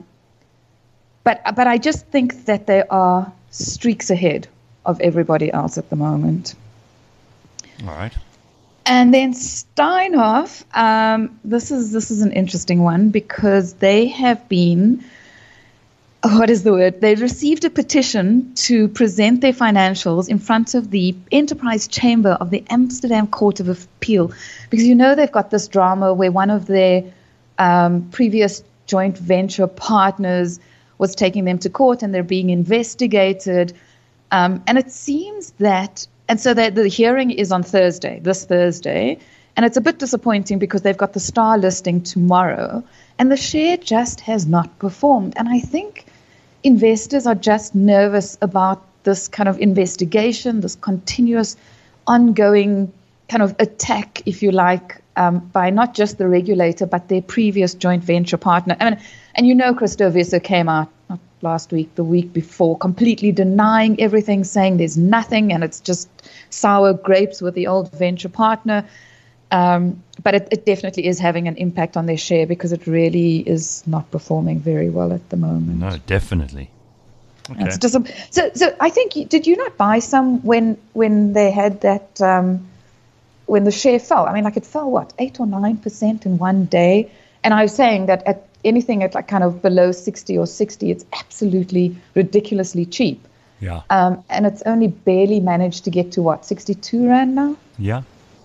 But I just think that they are streaks ahead of everybody else at the moment. All right. And then Steinhoff, this is an interesting one because they have been... What is the word? They received a petition to present their financials in front of the Enterprise Chamber of the Amsterdam Court of Appeal, because they've got this drama where one of their previous joint venture partners was taking them to court and they're being investigated. And it seems that, and so the hearing is on this Thursday, and it's a bit disappointing because they've got the star listing tomorrow, and the share just has not performed. And I think investors are just nervous about this kind of investigation, this continuous, ongoing kind of attack, if you like, by not just the regulator, but their previous joint venture partner. I mean, and Christo Visser came out, not last week, the week before, completely denying everything, saying there's nothing, and it's just sour grapes with the old venture partner. But it definitely is having an impact on their share because it really is not performing very well at the moment. No, definitely. Okay. It's just so I think, did you not buy some when they had that, when the share fell? I mean, like it fell, 8 or 9% in one day? And I was saying that at anything at like kind of below 60 or 60, it's absolutely ridiculously cheap. Yeah. And it's only barely managed to get to 62 Rand now? Yeah.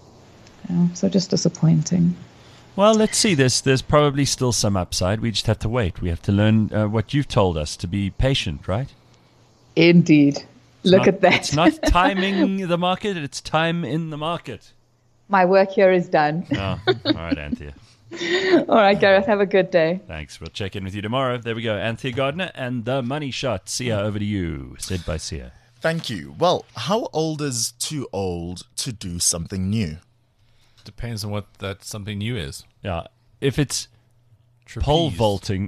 So just disappointing. Well, let's see. There's probably still some upside. We just have to wait. We have to learn what you've told us, to be patient, right? Indeed. Look at that. It's not timing the market. It's time in the market. My work here is done. Oh, all right, Anthea. All right, Gareth. Have a good day. Thanks. We'll check in with you tomorrow. There we go. Anthea Gardner and the Money Shot. Sia, over to you. Said by Sia. Thank you. Well, how old is too old to do something new? Depends on what that something new is. Yeah. If it's Trapeze. pole vaulting,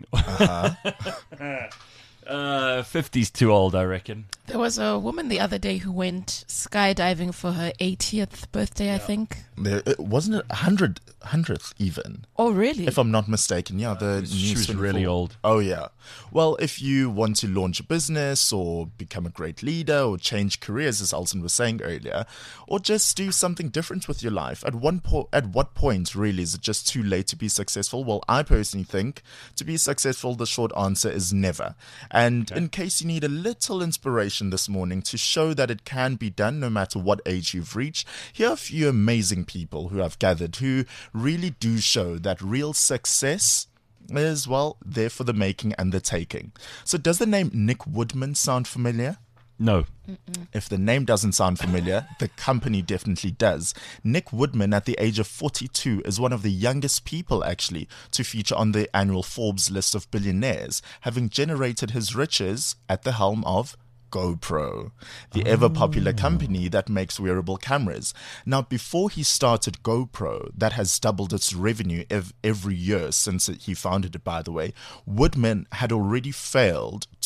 50's too old, I reckon. There was a woman the other day who went skydiving for her 80th birthday, I think. Wasn't it 100th even? Oh, really? If I'm not mistaken, yeah. She was really old. Oh, yeah. Well, if you want to launch a business or become a great leader or change careers, as Alson was saying earlier, or just do something different with your life, at what point really is it just too late to be successful? Well, I personally think to be successful, the short answer is never. And in case you need a little inspiration this morning to show that it can be done no matter what age you've reached, here are a few amazing people who have gathered who really do show that real success is, well, there for the making and the taking. So does the name Nick Woodman sound familiar? No. If the name doesn't sound familiar, the company definitely does. Nick Woodman, at the age of 42, is one of the youngest people, actually, to feature on the annual Forbes list of billionaires, having generated his riches at the helm of GoPro, the ever-popular company that makes wearable cameras. Now, before he started GoPro, that has doubled its revenue every year since he founded it, by the way, Woodman had already failed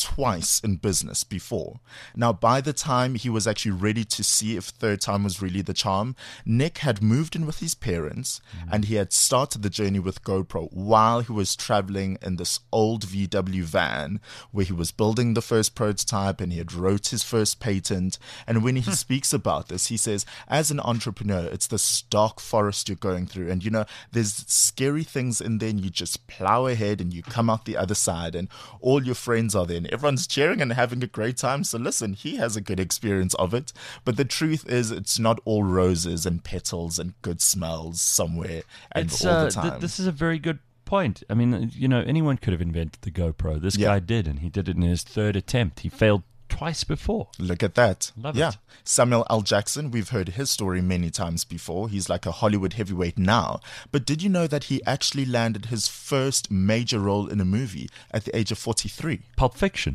twice in business before. Now, by the time he was actually ready to see if third time was really the charm, Nick had moved in with his parents and he had started the journey with GoPro while he was traveling in this old VW van where he was building the first prototype and he had wrote his first patent. And when he speaks about this, he says, as an entrepreneur, it's this dark forest you're going through. And, there's scary things in there and you just plow ahead and you come out the other side and all your friends are there and everyone's cheering and having a great time. So listen, he has a good experience of it. But the truth is, it's not all roses and petals and good smells somewhere and all the time. This is a very good point. I mean, anyone could have invented the GoPro. This guy did, and he did it in his third attempt. He failed twice before. Look at that. Love it. Samuel L. Jackson, we've heard his story many times before. He's like a Hollywood heavyweight now. But did you know that he actually landed his first major role in a movie at the age of 43? Pulp Fiction.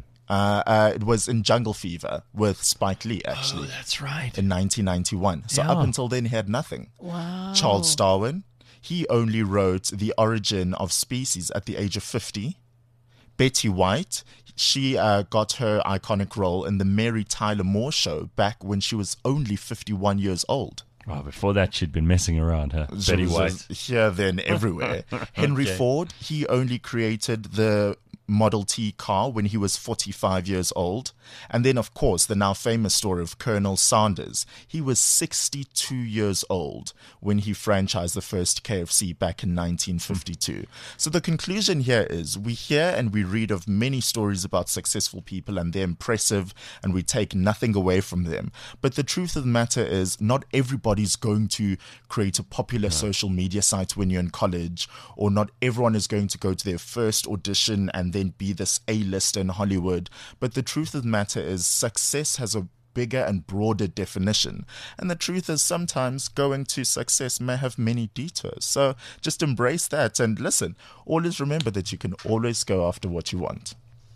It was in Jungle Fever with Spike Lee, actually. Oh, that's right. In 1991. So up until then, he had nothing. Wow. Charles Darwin, he only wrote The Origin of Species at the age of 50. Betty White, she got her iconic role in the Mary Tyler Moore Show back when she was only 51 years old. Oh, before that, she'd been messing around, huh? Betty White. Here, then, everywhere. Henry Ford, he only created the Model T car when he was 45 years old. And then, of course, the now famous story of Colonel Sanders. He was 62 years old when he franchised the first KFC back in 1952. So the conclusion here is we hear and we read of many stories about successful people and they're impressive and we take nothing away from them. But the truth of the matter is not everybody's going to create a popular social media site when you're in college, or not everyone is going to go to their first audition and then be this A-lister in Hollywood. But the truth of the matter is success has a bigger and broader definition. And the truth is sometimes going to success may have many detours. So just embrace that and listen, always remember that you can always go after what you want.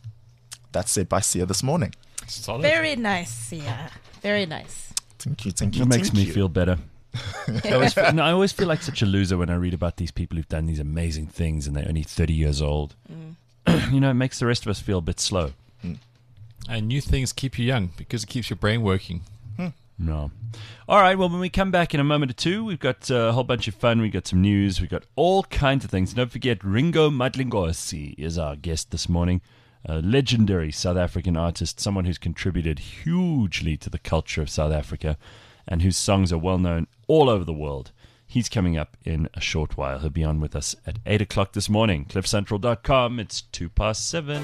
That's said by Sia this morning. Solid. Very nice, Sia. Very nice. Thank you. It makes me feel better. I always feel like such a loser when I read about these people who've done these amazing things and they're only 30 years old. It makes the rest of us feel a bit slow. And new things keep you young because it keeps your brain working. No. All right, well, when we come back in a moment or two, we've got a whole bunch of fun. We've got some news. We've got all kinds of things. Don't forget, Ringo Madlingozi is our guest this morning. A legendary South African artist, someone who's contributed hugely to the culture of South Africa and whose songs are well known all over the world. He's coming up in a short while. He'll be on with us at 8 o'clock this morning. CliffCentral.com. It's 7:02.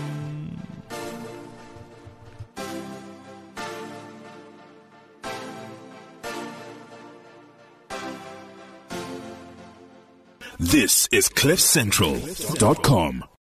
This is CliffCentral.com.